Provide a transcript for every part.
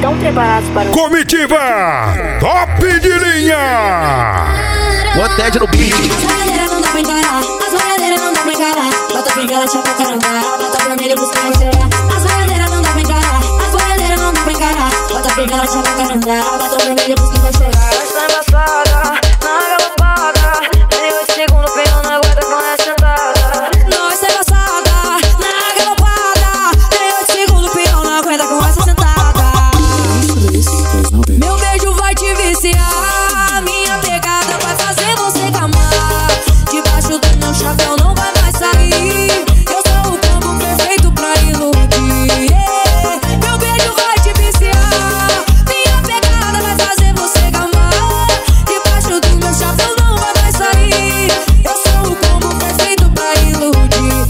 Estão preparados para o... Comitiva top de linha. O Ted no beat. As boiadeiras não dá pra encarar, as boiadeiras não dá pra encarar. Bota pinga, tchau pra caramba, bota vermelho busca na xereca. As boiadeiras não dá pra encarar, as boiadeiras não dá pra encarar. Bota pinga, tchau pra caramba, bota vermelho busca na xereca. Nós tá embaçada, na galopada. Meio de segundo, pegando a guarda com essa sentada. Nós tá embaçada, na galopada. Meio de segundo, peão não aguenta com essa sentada. Meu beijo vai te viciar, minha pegada vai fazer você gamar. Debaixo do meu chapéu não vai mais sair. Eu sou o combo perfeito pra iludir. Meu beijo vai te viciar, minha pegada vai fazer você gamar. Debaixo do meu chapéu não vai mais sair. Eu sou o combo perfeito pra iludir.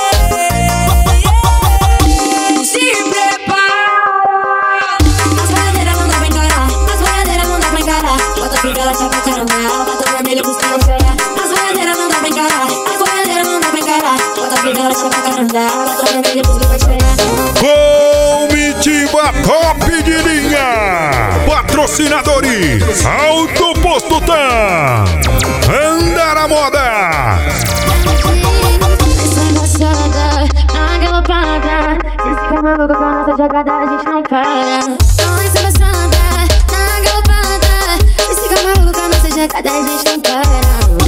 Se prepara. As boiadeiras não dá pra encarar, as boiadeiras não dá pra encarar. Bota pinga, ela pra caramba, bota vermelho busca na xereca. As boiadeiras não dá pra encarar, as boiadeiras não dá pra encarar. Bota pinga, ela pra caramba, bota vermelho busca na xereca. Comitiva top de linha. Patrocinadores Alto Posto Tam. Anda na moda. Essa embaçada, na galopada. Se fica maluco com a nossa jogada, a gente não para. Essa embaçada, na galopada. Se fica maluco com a nossa jogada, a gente não para.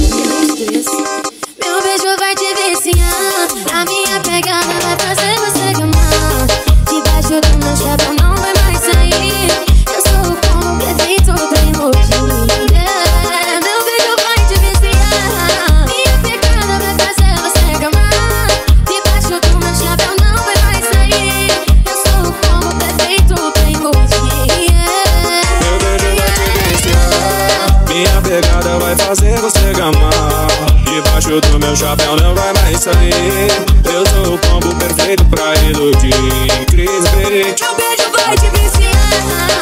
Meu beijo vai te viciar, a minha pegada vai fazer você gamar. Debaixo do meu chapéu não vai mais sair. Eu sou o combo perfeito pra iludir. Meu beijo vai te viciar, minha pegada vai fazer você gamar. Debaixo do meu chapéu não vai mais sair. Eu sou o combo perfeito pra iludir. Meu beijo vai te viciar, minha pegada vai fazer você gamar. Debaixo do meu chapéu não vai mais sair. Eu sou o combo perfeito pra iludir. Cris Berit. Meu beijo vai te viciar.